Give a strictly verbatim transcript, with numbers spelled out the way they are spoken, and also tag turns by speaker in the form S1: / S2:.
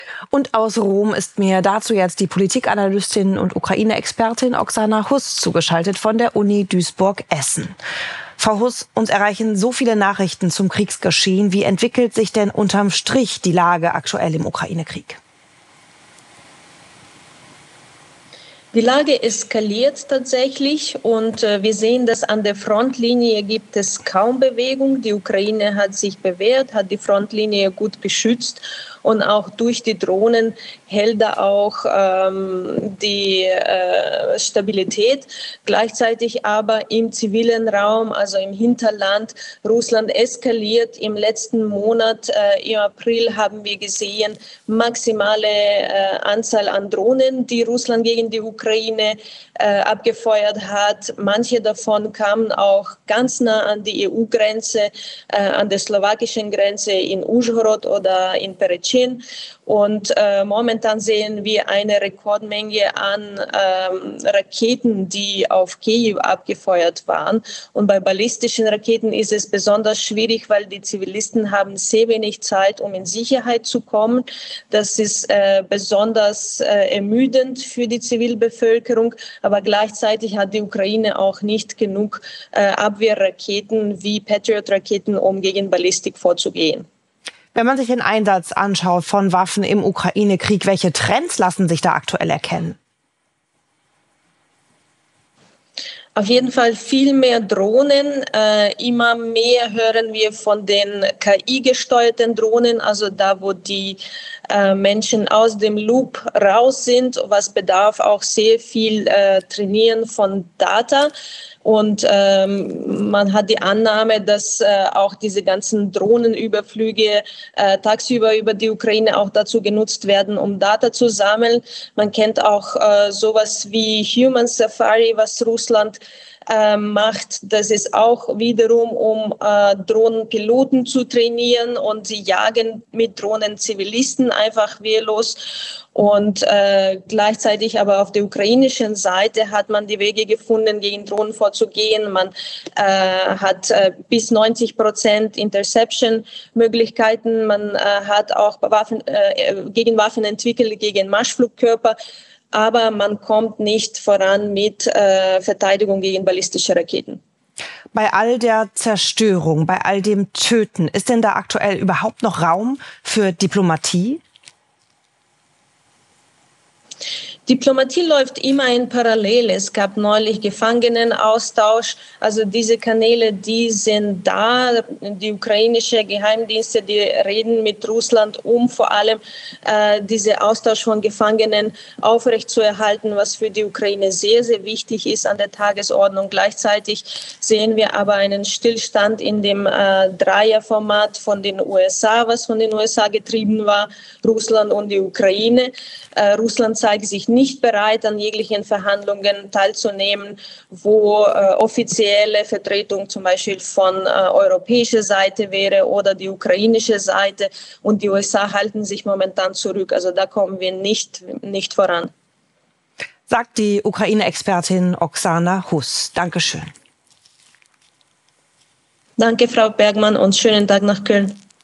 S1: Und aus Rom ist mir dazu jetzt die Politikanalystin und Ukraine-Expertin Oksana Huss zugeschaltet von der Uni Duisburg-Essen. Frau Huss, uns erreichen so viele Nachrichten zum Kriegsgeschehen. Wie entwickelt sich denn unterm Strich die Lage aktuell im Ukraine-Krieg?
S2: Die Lage eskaliert tatsächlich und äh, wir sehen, dass an der Frontlinie gibt es kaum Bewegung. Die Ukraine hat sich bewährt, hat die Frontlinie gut beschützt und auch durch die Drohnen hält da auch ähm, die äh, Stabilität. Gleichzeitig aber im zivilen Raum, also im Hinterland, Russland eskaliert. Im letzten Monat, äh, im April, haben wir gesehen, maximale äh, Anzahl an Drohnen, die Russland gegen die Ukraine äh, abgefeuert hat. Manche davon kamen auch ganz nah an die E U-Grenze, äh, an der slowakischen Grenze in Užhorod oder in Perechin. Und äh, momentan sehen wir eine Rekordmenge an ähm, Raketen, die auf Kiew abgefeuert waren. Und bei ballistischen Raketen ist es besonders schwierig, weil die Zivilisten haben sehr wenig Zeit, um in Sicherheit zu kommen. Das ist äh, besonders äh, ermüdend für die Zivilbevölkerung. Aber gleichzeitig hat die Ukraine auch nicht genug äh, Abwehrraketen wie Patriot-Raketen, um gegen Ballistik vorzugehen.
S1: Wenn man sich den Einsatz anschaut von Waffen im Ukraine-Krieg, welche Trends lassen sich da aktuell erkennen?
S2: Auf jeden Fall viel mehr Drohnen. Äh, immer mehr hören wir von den K I-gesteuerten Drohnen, also da, wo die äh, Menschen aus dem Loop raus sind, was bedarf auch sehr viel äh, Trainieren von Data. Und ähm, man hat die Annahme, dass äh, auch diese ganzen Drohnenüberflüge äh, tagsüber über die Ukraine auch dazu genutzt werden, um Daten zu sammeln. Man kennt auch äh, sowas wie Human Safari, was Russland äh, macht. Das ist auch wiederum, um äh, Drohnenpiloten zu trainieren, und sie jagen mit Drohnen Zivilisten einfach wehrlos. Und äh, gleichzeitig aber auf der ukrainischen Seite hat man die Wege gefunden, gegen Drohnen vorzugehen. Man äh, hat äh, bis neunzig Prozent Interception-Möglichkeiten. Man äh, hat auch Waffen, äh, gegen Waffen entwickelt, gegen Marschflugkörper. Aber man kommt nicht voran mit äh, Verteidigung gegen ballistische Raketen.
S1: Bei all der Zerstörung, bei all dem Töten, ist denn da aktuell überhaupt noch Raum für Diplomatie?
S2: Diplomatie läuft immer in Parallel. Es gab neulich Gefangenenaustausch. Also diese Kanäle, die sind da. Die ukrainischen Geheimdienste, die reden mit Russland, um vor allem äh, diesen Austausch von Gefangenen aufrechtzuerhalten, was für die Ukraine sehr, sehr wichtig ist an der Tagesordnung. Gleichzeitig sehen wir aber einen Stillstand in dem äh, Dreierformat von den U S A, was von den U S A getrieben war, Russland und die Ukraine. Äh, Russland zeigt sich nicht bereit, an jeglichen Verhandlungen teilzunehmen, wo äh, offizielle Vertretung zum Beispiel von äh, europäischer Seite wäre oder die ukrainische Seite, und die U S A halten sich momentan zurück. Also da kommen wir nicht, nicht voran.
S1: Sagt die Ukraine-Expertin Oksana Huss. Dankeschön.
S2: Danke, Frau Bergmann, und schönen Tag nach Köln.